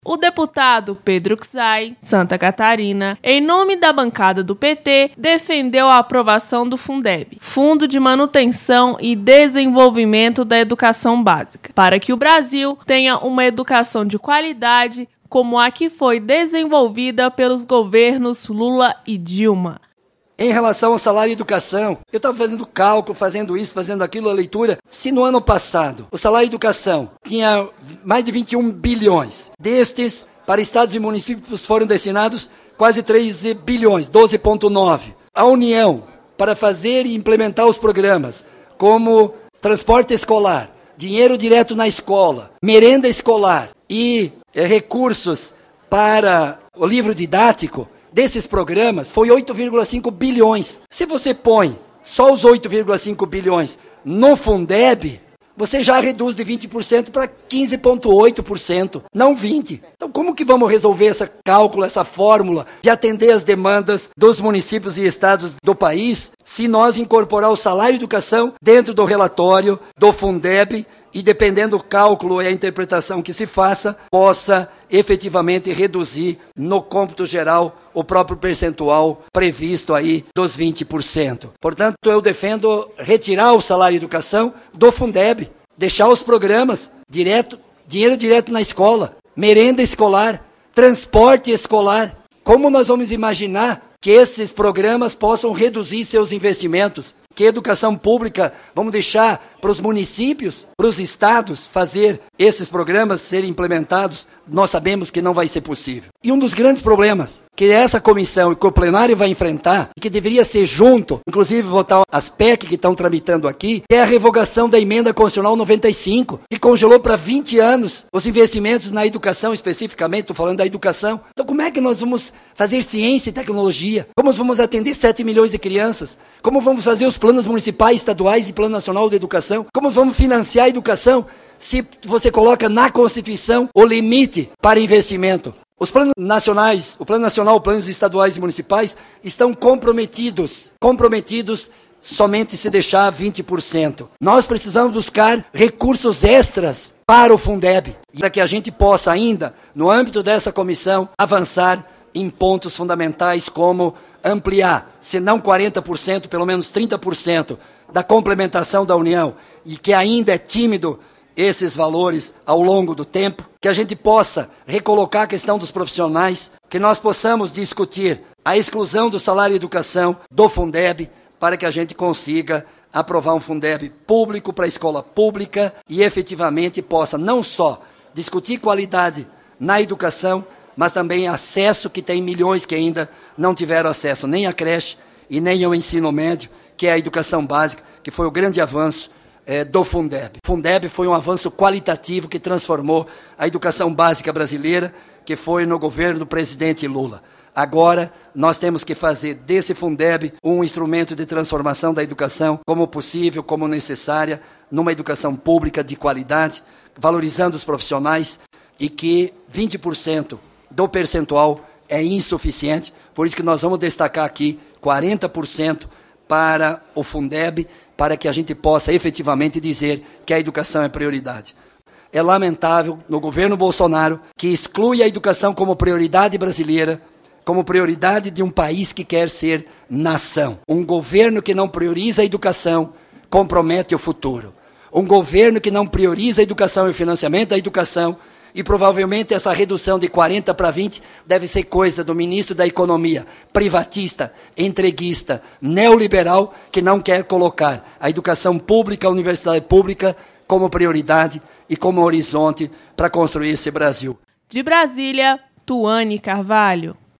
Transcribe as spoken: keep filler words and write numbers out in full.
O deputado Pedro Czai, Santa Catarina, em nome da bancada do P T, defendeu a aprovação do Fundeb, Fundo de Manutenção e Desenvolvimento da Educação Básica, para que o Brasil tenha uma educação de qualidade como a que foi desenvolvida pelos governos Lula e Dilma. Em relação ao salário e educação, eu estava fazendo cálculo, fazendo isso, fazendo aquilo, a leitura. Se no ano passado o salário e educação tinha mais de vinte e um bilhões, destes, para estados e municípios foram destinados quase três bilhões, doze vírgula nove. A União, para fazer e implementar os programas, como transporte escolar, dinheiro direto na escola, merenda escolar e eh, recursos para o livro didático, desses programas foi oito vírgula cinco bilhões. Se você põe só os oito vírgula cinco bilhões no Fundeb, você já reduz de vinte por cento para quinze vírgula oito por cento, não vinte por cento. Então como que vamos resolver esse cálculo, essa fórmula de atender as demandas dos municípios e estados do país, se nós incorporar o salário e educação dentro do relatório do Fundeb e, dependendo do cálculo e a interpretação que se faça, possa efetivamente reduzir no cômputo geral o próprio percentual previsto aí dos vinte por cento. Portanto, eu defendo retirar o salário e educação do Fundeb, deixar os programas direto, dinheiro direto na escola, merenda escolar, transporte escolar. Como nós vamos imaginar que esses programas possam reduzir seus investimentos? Que a educação pública, vamos deixar para os municípios, para os estados fazer esses programas serem implementados? Nós sabemos que não vai ser possível. E um dos grandes problemas que essa comissão e que o plenário vai enfrentar, e que deveria ser junto, inclusive votar as P E C que estão tramitando aqui, é a revogação da emenda constitucional noventa e cinco, que congelou para vinte anos os investimentos na educação, especificamente, estou falando da educação. Então como é que nós vamos fazer ciência e tecnologia? Como vamos atender sete milhões de crianças? Como vamos fazer os planos municipais, estaduais e plano nacional de educação? Como vamos financiar a educação se você coloca na Constituição o limite para investimento? Os planos nacionais, o plano nacional, os planos estaduais e municipais estão comprometidos, comprometidos somente se deixar vinte por cento. Nós precisamos buscar recursos extras para o Fundeb, para que a gente possa ainda, no âmbito dessa comissão, avançar em pontos fundamentais como ampliar, se não quarenta por cento, pelo menos trinta por cento da complementação da União, e que ainda é tímido esses valores ao longo do tempo, que a gente possa recolocar a questão dos profissionais, que nós possamos discutir a exclusão do salário e educação do Fundeb, para que a gente consiga aprovar um Fundeb público para a escola pública e efetivamente possa não só discutir qualidade na educação, mas também acesso, que tem milhões que ainda não tiveram acesso nem à creche e nem ao ensino médio, que é a educação básica, que foi o grande avanço É, do Fundeb. Fundeb foi um avanço qualitativo que transformou a educação básica brasileira, que foi no governo do presidente Lula. Agora, nós temos que fazer desse Fundeb um instrumento de transformação da educação como possível, como necessária, numa educação pública de qualidade, valorizando os profissionais, e que vinte por cento do percentual é insuficiente, por isso que nós vamos destacar aqui quarenta por cento para o Fundeb, para que a gente possa efetivamente dizer que a educação é prioridade. É lamentável no governo Bolsonaro que exclui a educação como prioridade brasileira, como prioridade de um país que quer ser nação. Um governo que não prioriza a educação compromete o futuro. Um governo que não prioriza a educação e o financiamento da educação, e provavelmente essa redução de quarenta para vinte deve ser coisa do ministro da Economia, privatista, entreguista, neoliberal, que não quer colocar a educação pública, a universidade pública, como prioridade e como horizonte para construir esse Brasil. De Brasília, Tuane Carvalho.